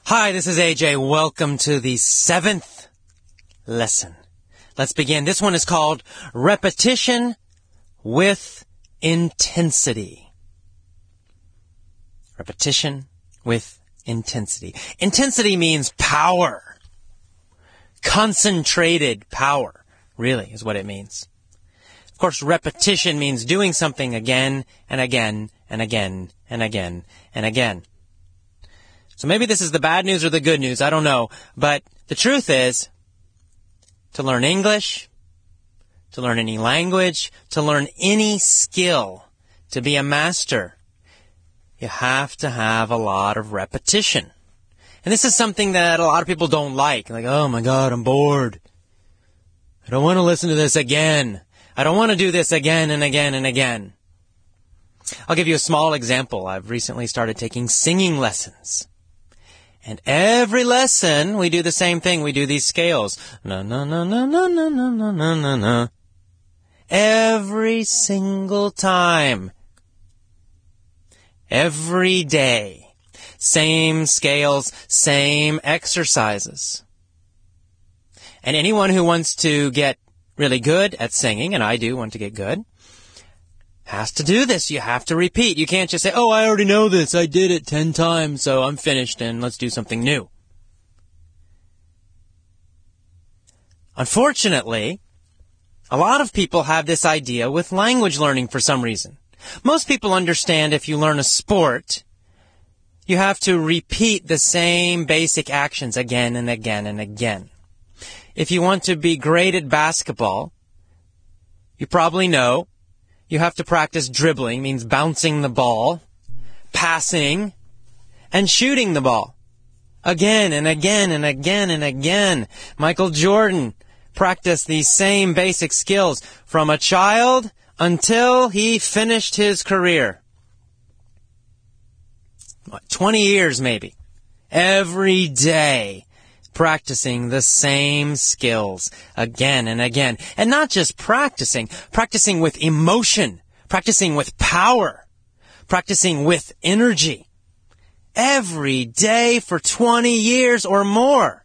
Hi, this is AJ. Welcome to the 7th lesson. Let's begin. This one is called Repetition with Intensity. Repetition with intensity. Intensity means power. Concentrated power, really, is what it means. Of course, repetition means doing something again and again and again and again and again. So maybe this is the bad news or the good news, I don't know. But the truth is, to learn English, to learn any language, to learn any skill, to be a master, you have to have a lot of repetition. And this is something that a lot of people don't like. Like, oh my God, I'm bored. I don't want to listen to this again. I don't want to do this again and again and again. I'll give you a small example. I've recently started taking singing lessons. And every lesson, we do the same thing. We do these scales. Na, na, na, na, na, na, na, na, na, na, na. Every single time. Every day. Same scales, same exercises. And anyone who wants to get really good at singing, and I do want to get good, has to do this. You have to repeat. You can't just say, oh, I already know this. I did it 10 times, so I'm finished and let's do something new. Unfortunately, a lot of people have this idea with language learning for some reason. Most people understand if you learn a sport, you have to repeat the same basic actions again and again and again. If you want to be great at basketball, you probably know you have to practice dribbling, means bouncing the ball, passing, and shooting the ball. Again and again and again and again. Michael Jordan practiced these same basic skills from a child until he finished his career. 20 years maybe. Every day. Practicing the same skills again and again. And not just practicing with emotion, practicing with power, practicing with energy. Every day for 20 years or more.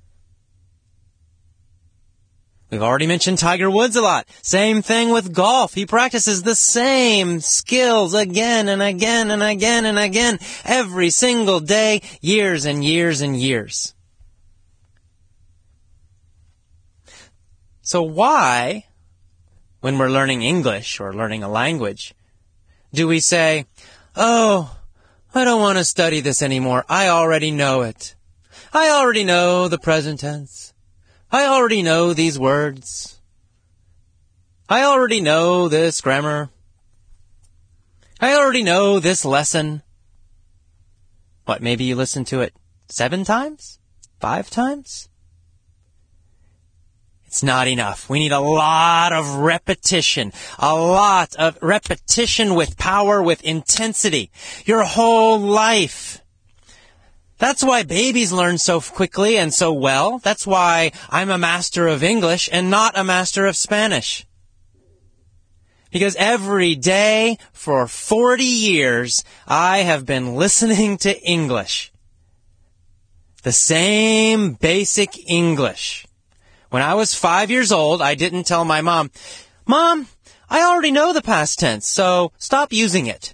We've already mentioned Tiger Woods a lot. Same thing with golf. He practices the same skills again and again and again and again. Every single day, years and years and years. So why, when we're learning English or learning a language, do we say, oh, I don't want to study this anymore. I already know it. I already know the present tense. I already know these words. I already know this grammar. I already know this lesson. What, maybe you listened to it 7 times? 5 times? It's not enough. We need a lot of repetition. A lot of repetition with power, with intensity. Your whole life. That's why babies learn so quickly and so well. That's why I'm a master of English and not a master of Spanish. Because every day for 40 years, I have been listening to English. The same basic English. When I was 5 years old, I didn't tell my mom, Mom, I already know the past tense, so stop using it.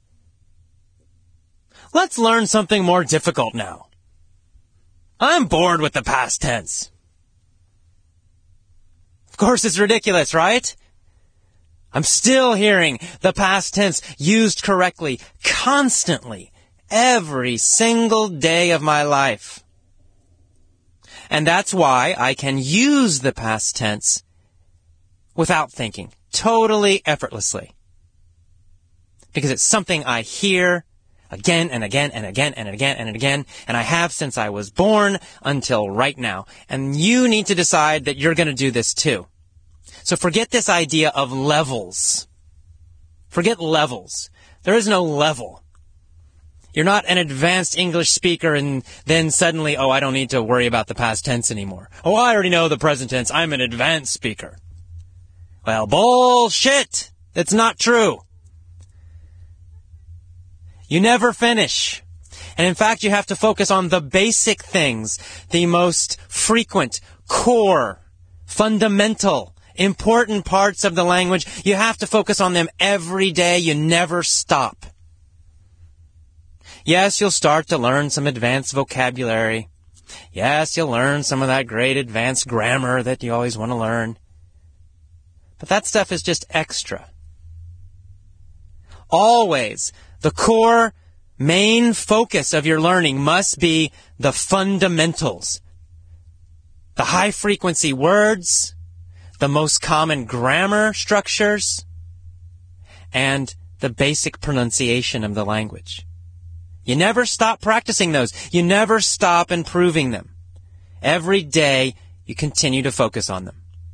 Let's learn something more difficult now. I'm bored with the past tense. Of course, it's ridiculous, right? I'm still hearing the past tense used correctly, constantly, every single day of my life. And that's why I can use the past tense without thinking, totally effortlessly. Because it's something I hear again and again and again and again and again, and I have since I was born until right now. And you need to decide that you're going to do this too. So forget this idea of levels. Forget levels. There is no level. You're not an advanced English speaker and then suddenly, oh, I don't need to worry about the past tense anymore. Oh, I already know the present tense. I'm an advanced speaker. Well, bullshit. That's not true. You never finish. And in fact, you have to focus on the basic things, the most frequent, core, fundamental, important parts of the language. You have to focus on them every day. You never stop. Yes, you'll start to learn some advanced vocabulary. Yes, you'll learn some of that great advanced grammar that you always want to learn. But that stuff is just extra. Always, the core, main focus of your learning must be the fundamentals. The high-frequency words, the most common grammar structures, and the basic pronunciation of the language. You never stop practicing those. You never stop improving them. Every day, you continue to focus on them.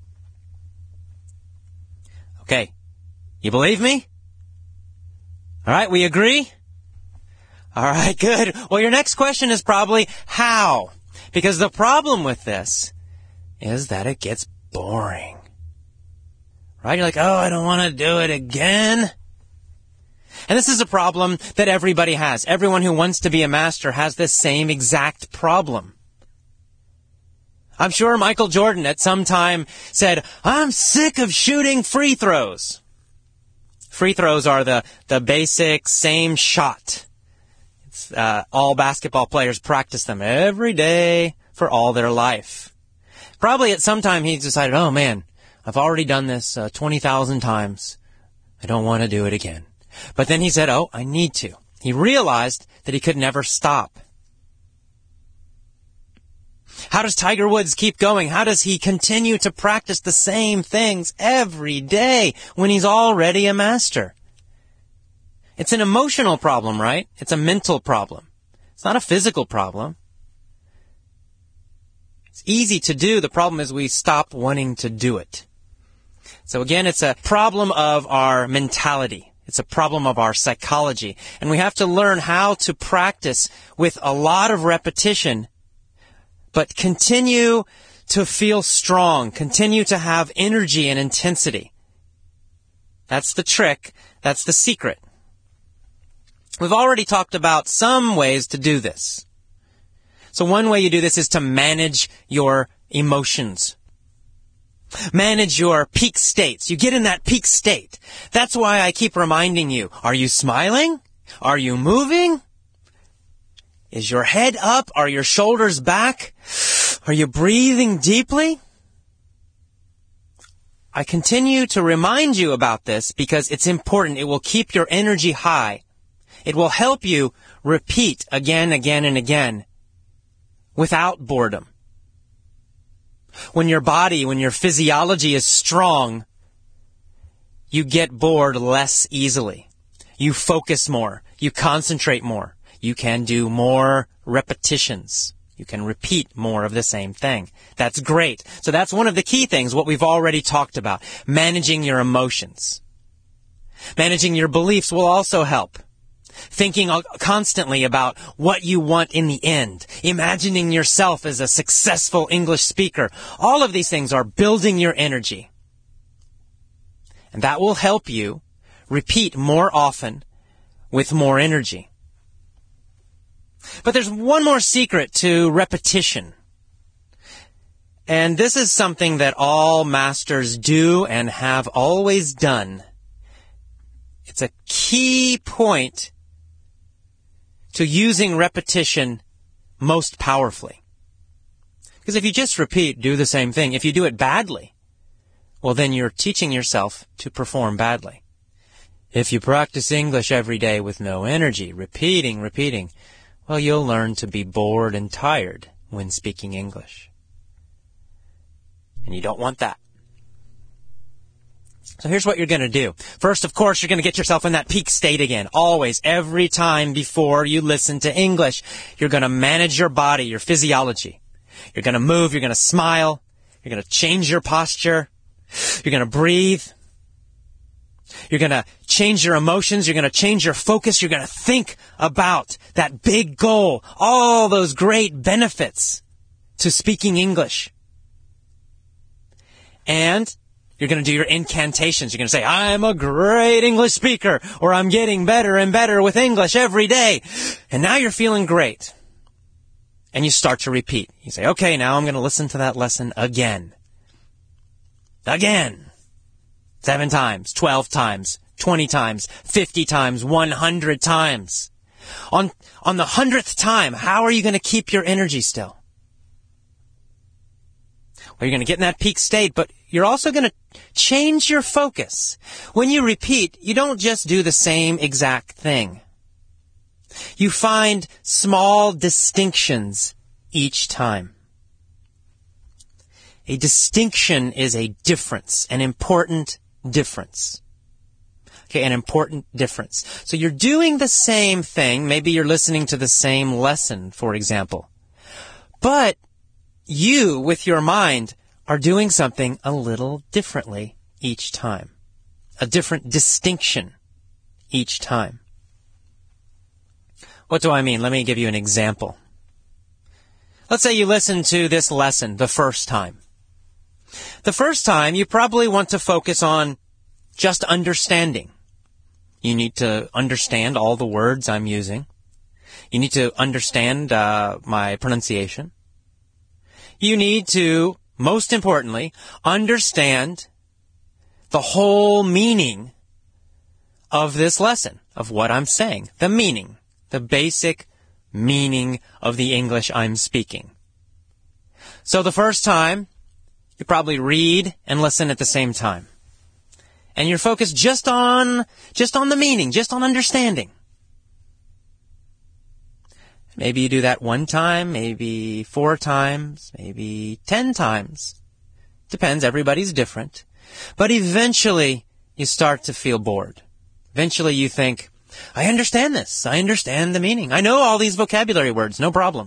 Okay, you believe me? All right, we agree? All right, good. Well, your next question is probably how? Because the problem with this is that it gets boring. Right? You're like, oh, I don't want to do it again. And this is a problem that everybody has. Everyone who wants to be a master has this same exact problem. I'm sure Michael Jordan at some time said, I'm sick of shooting free throws. Free throws are the basic same shot. All basketball players practice them every day for all their life. Probably at some time he decided, oh man, I've already done this 20,000 times. I don't want to do it again. But then he said, oh, I need to. He realized that he could never stop. How does Tiger Woods keep going? How does he continue to practice the same things every day when he's already a master? It's an emotional problem, right? It's a mental problem. It's not a physical problem. It's easy to do. The problem is we stop wanting to do it. So again, it's a problem of our mentality. It's a problem of our psychology. And we have to learn how to practice with a lot of repetition, but continue to feel strong, continue to have energy and intensity. That's the trick. That's the secret. We've already talked about some ways to do this. So one way you do this is to manage your emotions. Manage your peak states. You get in that peak state. That's why I keep reminding you, are you smiling? Are you moving? Is your head up? Are your shoulders back? Are you breathing deeply? I continue to remind you about this because it's important. It will keep your energy high. It will help you repeat again, and again without boredom. When your body, when your physiology is strong, you get bored less easily. You focus more. You concentrate more. You can do more repetitions. You can repeat more of the same thing. That's great. So that's one of the key things, what we've already talked about. Managing your emotions. Managing your beliefs will also help. Thinking constantly about what you want in the end. Imagining yourself as a successful English speaker. All of these things are building your energy. And that will help you repeat more often with more energy. But there's one more secret to repetition. And this is something that all masters do and have always done. It's a key point to using repetition most powerfully. Because if you just repeat, do the same thing, if you do it badly, well, then you're teaching yourself to perform badly. If you practice English every day with no energy, repeating, well, you'll learn to be bored and tired when speaking English. And you don't want that. So here's what you're going to do. First, of course, you're going to get yourself in that peak state again. Always, every time before you listen to English, you're going to manage your body, your physiology. You're going to move, you're going to smile, you're going to change your posture, you're going to breathe, you're going to change your emotions, you're going to change your focus, you're going to think about that big goal, all those great benefits to speaking English. And you're You're going to do your incantations. You're going to say, I'm a great English speaker, or I'm getting better and better with English every day. And now you're feeling great. And you start to repeat. You say, okay, now I'm going to listen to that lesson again. Again. 7 times, 12 times, 20 times, 50 times, 100 times. On the 100th time, how are you going to keep your energy still? Well, you're going to get in that peak state, but you're also going to change your focus. When you repeat, you don't just do the same exact thing. You find small distinctions each time. A distinction is a difference, an important difference. Okay, an important difference. So you're doing the same thing. Maybe you're listening to the same lesson, for example. But you, with your mind, are doing something a little differently each time. A different distinction each time. What do I mean? Let me give you an example. Let's say you listen to this lesson the first time. The first time, you probably want to focus on just understanding. You need to understand all the words I'm using. You need to understand my pronunciation. You need to, most importantly, understand the whole meaning of this lesson, of what I'm saying, the meaning, the basic meaning of the English I'm speaking. So the first time, you probably read and listen at the same time. And you're focused just on the meaning, just on understanding. Maybe you do that 1 time, maybe 4 times, maybe 10 times. Depends, everybody's different. But eventually, you start to feel bored. Eventually you think, I understand this. I understand the meaning. I know all these vocabulary words, no problem.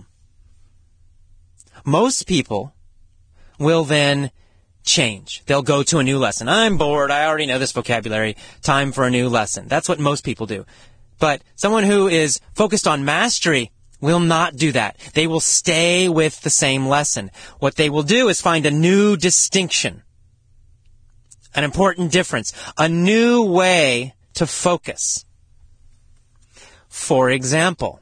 Most people will then change. They'll go to a new lesson. I'm bored. I already know this vocabulary. Time for a new lesson. That's what most people do. But someone who is focused on mastery will not do that. They will stay with the same lesson. What they will do is find a new distinction, an important difference, a new way to focus. For example,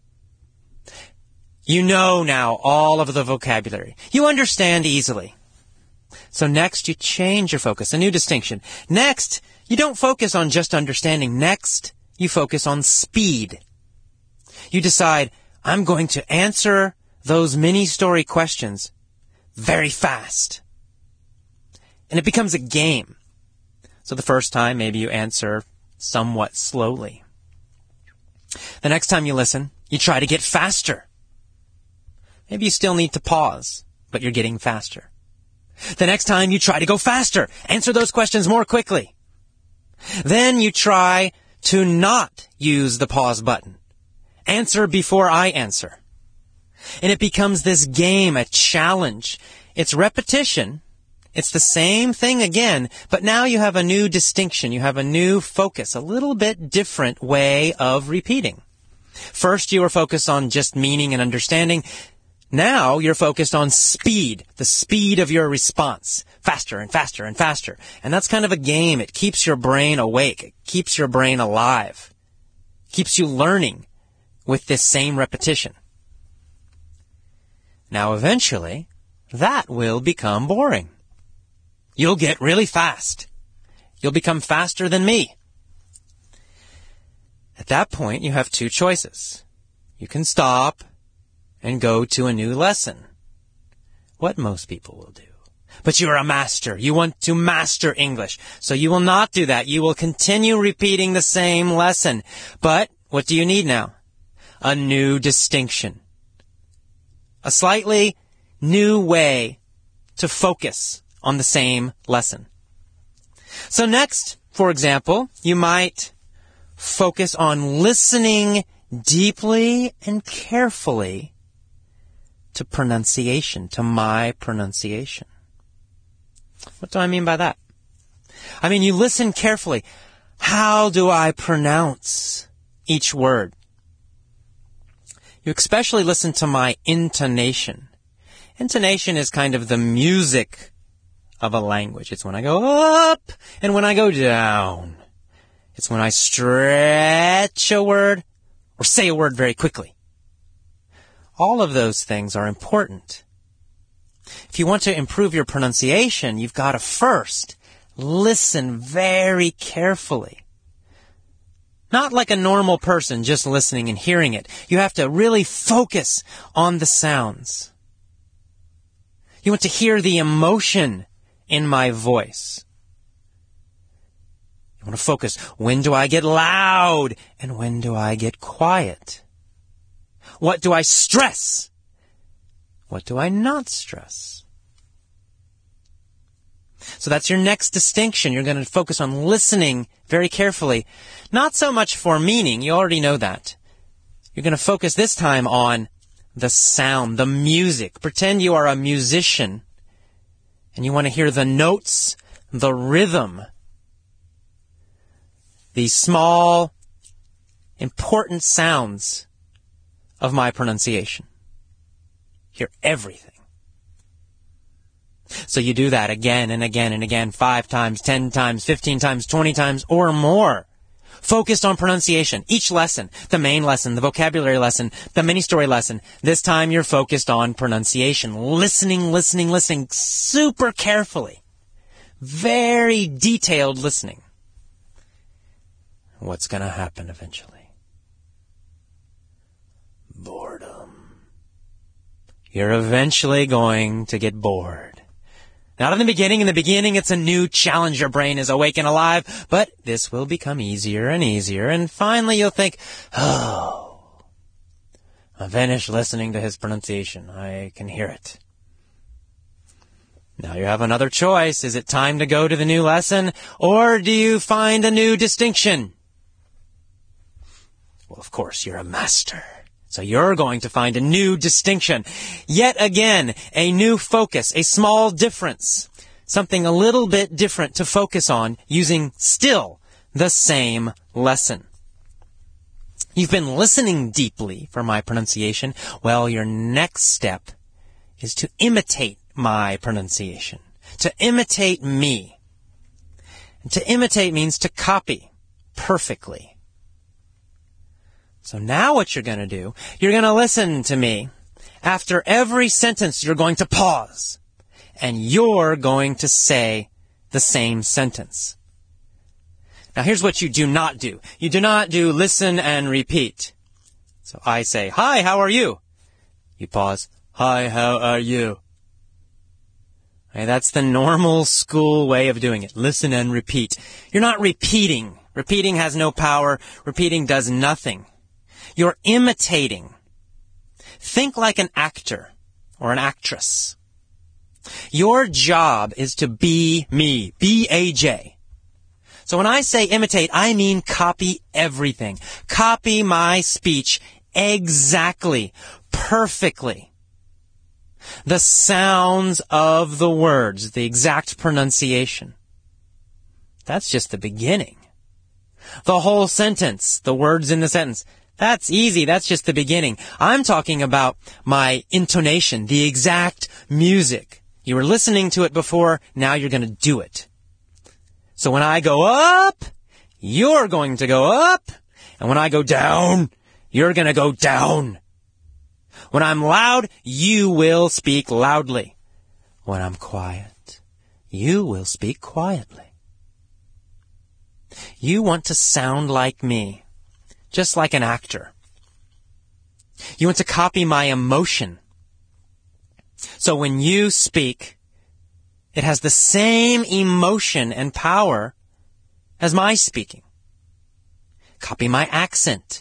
you know now all of the vocabulary. You understand easily. So next, you change your focus, a new distinction. Next, you don't focus on just understanding. Next, you focus on speed. You decide, I'm going to answer those mini-story questions very fast. And it becomes a game. So the first time, maybe you answer somewhat slowly. The next time you listen, you try to get faster. Maybe you still need to pause, but you're getting faster. The next time you try to go faster, answer those questions more quickly. Then you try to not use the pause button. Answer before I answer. And it becomes this game, a challenge. It's repetition. It's the same thing again, but now you have a new distinction. You have a new focus, a little bit different way of repeating. First, you were focused on just meaning and understanding. Now you're focused on speed, the speed of your response, faster and faster and faster. And that's kind of a game. It keeps your brain awake. It keeps your brain alive. Keeps you learning with this same repetition. Now eventually, that will become boring. You'll get really fast. You'll become faster than me. At that point, you have 2 choices. You can stop and go to a new lesson. What most people will do. But you're a master. You want to master English. So you will not do that. You will continue repeating the same lesson. But what do you need now? A new distinction. A slightly new way to focus on the same lesson. So next, for example, you might focus on listening deeply and carefully to pronunciation, to my pronunciation. What do I mean by that? I mean, you listen carefully. How do I pronounce each word? You especially listen to my intonation. Intonation is kind of the music of a language. It's when I go up and when I go down. It's when I stretch a word or say a word very quickly. All of those things are important. If you want to improve your pronunciation, you've got to first listen very carefully. Not like a normal person just listening and hearing it. You have to really focus on the sounds. You want to hear the emotion in my voice. You want to focus. When do I get loud and when do I get quiet? What do I stress? What do I not stress? So that's your next distinction. You're going to focus on listening very carefully. Not so much for meaning. You already know that. You're going to focus this time on the sound, the music. Pretend you are a musician and you want to hear the notes, the rhythm, these small, important sounds of my pronunciation. Hear everything. So you do that again and again and again, 5 times, 10 times, 15 times, 20 times, or more. Focused on pronunciation. Each lesson, the main lesson, the vocabulary lesson, the mini-story lesson, this time you're focused on pronunciation. Listening super carefully. Very detailed listening. What's going to happen eventually? Boredom. You're eventually going to get bored. Not in the beginning. In the beginning, it's a new challenge. Your brain is awake and alive, but this will become easier and easier, and finally you'll think, oh, I'm finished listening to his pronunciation. I can hear it. Now you have another choice. Is it time to go to the new lesson, or do you find a new distinction? Well, of course, you're a master. So you're going to find a new distinction. Yet again, a new focus, a small difference. Something a little bit different to focus on using still the same lesson. You've been listening deeply for my pronunciation. Well, your next step is to imitate my pronunciation. To imitate me. And to imitate means to copy perfectly. So now what you're going to do, you're going to listen to me. After every sentence, you're going to pause. And you're going to say the same sentence. Now here's what you do not do. You do not do listen and repeat. So I say, hi, how are you? You pause, hi, how are you? Okay, that's the normal school way of doing it. Listen and repeat. You're not repeating. Repeating has no power. Repeating does nothing. You're imitating. Think like an actor or an actress. Your job is to be me. B-A-J. So when I say imitate, I mean copy everything. Copy my speech exactly, perfectly. The sounds of the words, the exact pronunciation. That's just the beginning. The whole sentence, the words in the sentence. That's easy. That's just the beginning. I'm talking about my intonation, the exact music. You were listening to it before. Now you're going to do it. So when I go up, you're going to go up. And when I go down, you're going to go down. When I'm loud, you will speak loudly. When I'm quiet, you will speak quietly. You want to sound like me. Just like an actor. You want to copy my emotion. So when you speak, it has the same emotion and power as my speaking. Copy my accent.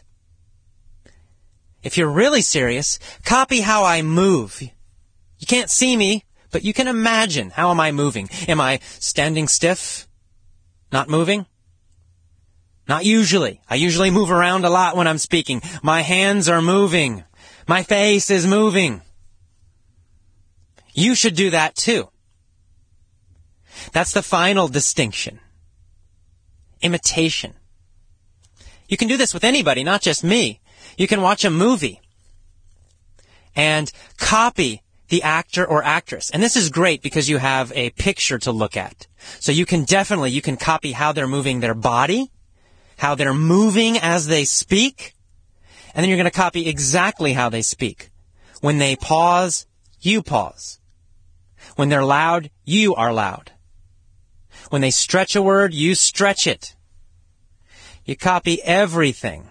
If you're really serious, copy how I move. You can't see me, but you can imagine. How am I moving? Am I standing stiff? Not moving? Not usually. I usually move around a lot when I'm speaking. My hands are moving. My face is moving. You should do that too. That's the final distinction. Imitation. You can do this with anybody, not just me. You can watch a movie and copy the actor or actress. And this is great because you have a picture to look at. So you can copy how they're moving their body, how they're moving as they speak, and then you're going to copy exactly how they speak. When they pause, you pause. When they're loud, you are loud. When they stretch a word, you stretch it. You copy everything.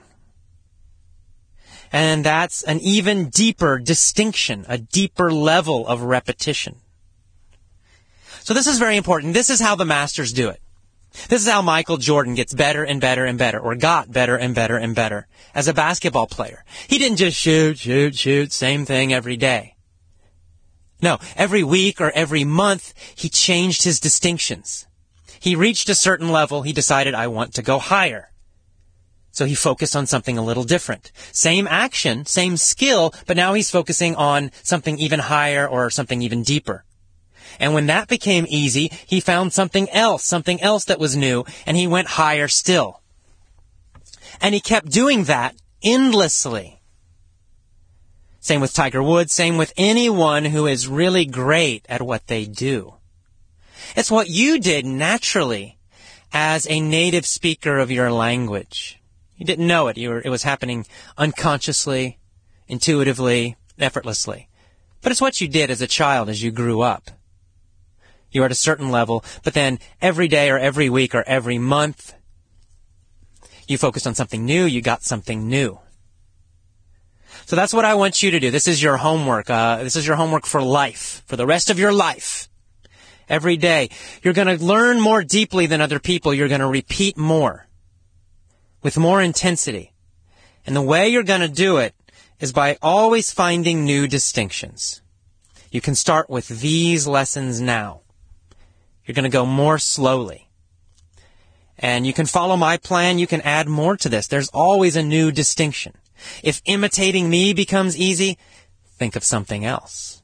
And that's an even deeper distinction, a deeper level of repetition. So this is very important. This is how the masters do it. This is how Michael Jordan gets better and better and better, or got better and better and better as a basketball player. He didn't just shoot, same thing every day. No, every week or every month, he changed his distinctions. He reached a certain level. He decided, I want to go higher. So he focused on something a little different. Same action, same skill, but now he's focusing on something even higher or something even deeper. And when that became easy, he found something else that was new, and he went higher still. And he kept doing that endlessly. Same with Tiger Woods, same with anyone who is really great at what they do. It's what you did naturally as a native speaker of your language. You didn't know it. It was happening unconsciously, intuitively, effortlessly. But it's what you did as a child as you grew up. You were at a certain level, but then every day or every week or every month, you focused on something new, you got something new. So that's what I want you to do. This is your homework. This is your homework for life, for the rest of your life. Every day, you're going to learn more deeply than other people. You're going to repeat more, with more intensity. And the way you're going to do it is by always finding new distinctions. You can start with these lessons now. You're going to go more slowly. And you can follow my plan. You can add more to this. There's always a new distinction. If imitating me becomes easy, think of something else.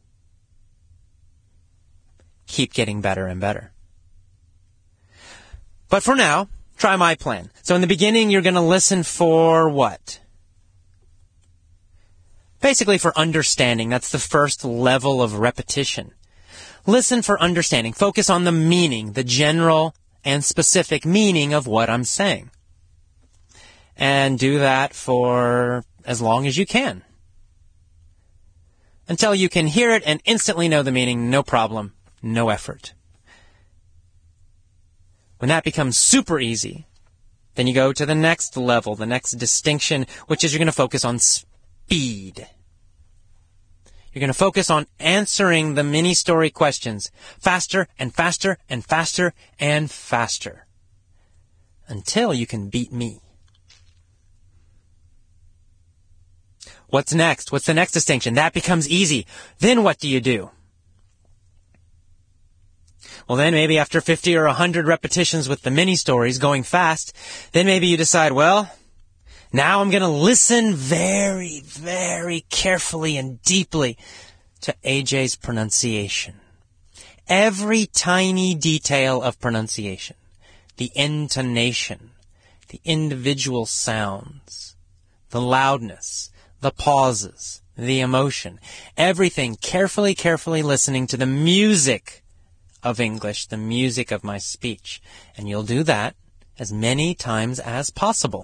Keep getting better and better. But for now, try my plan. So in the beginning, you're going to listen for what? Basically for understanding. That's the first level of repetition. Listen for understanding. Focus on the meaning, the general and specific meaning of what I'm saying. And do that for as long as you can. Until you can hear it and instantly know the meaning, no problem, no effort. When that becomes super easy, then you go to the next level, the next distinction, which is you're going to focus on speed. You're going to focus on answering the mini-story questions faster and faster and faster and faster until you can beat me. What's next? What's the next distinction? That becomes easy. Then what do you do? Well, then maybe after 50 or 100 repetitions with the mini-stories going fast, then maybe you decide, well, now I'm going to listen very, very carefully and deeply to AJ's pronunciation. Every tiny detail of pronunciation, the intonation, the individual sounds, the loudness, the pauses, the emotion, everything carefully, carefully listening to the music of English, the music of my speech. And you'll do that as many times as possible.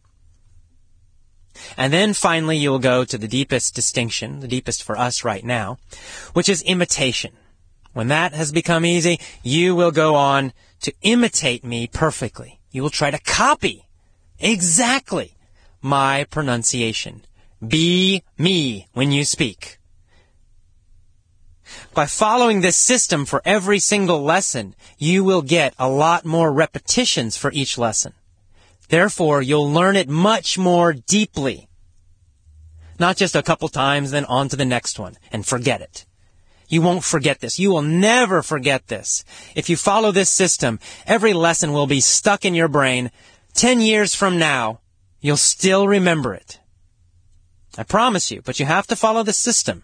And then finally you'll go to the deepest distinction, the deepest for us right now, which is imitation. When that has become easy, you will go on to imitate me perfectly. You will try to copy exactly my pronunciation. Be me when you speak. By following this system for every single lesson, you will get a lot more repetitions for each lesson. Therefore, you'll learn it much more deeply. Not just a couple times, then on to the next one, and forget it. You won't forget this. You will never forget this. If you follow this system, every lesson will be stuck in your brain. 10 years from now, you'll still remember it. I promise you, but you have to follow the system.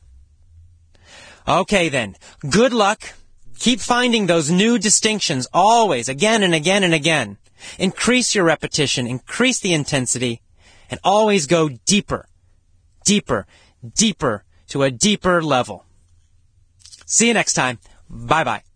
Okay then, good luck. Keep finding those new distinctions always, again and again and again. Increase your repetition, increase the intensity, and always go deeper, deeper, deeper to a deeper level. See you next time. Bye bye.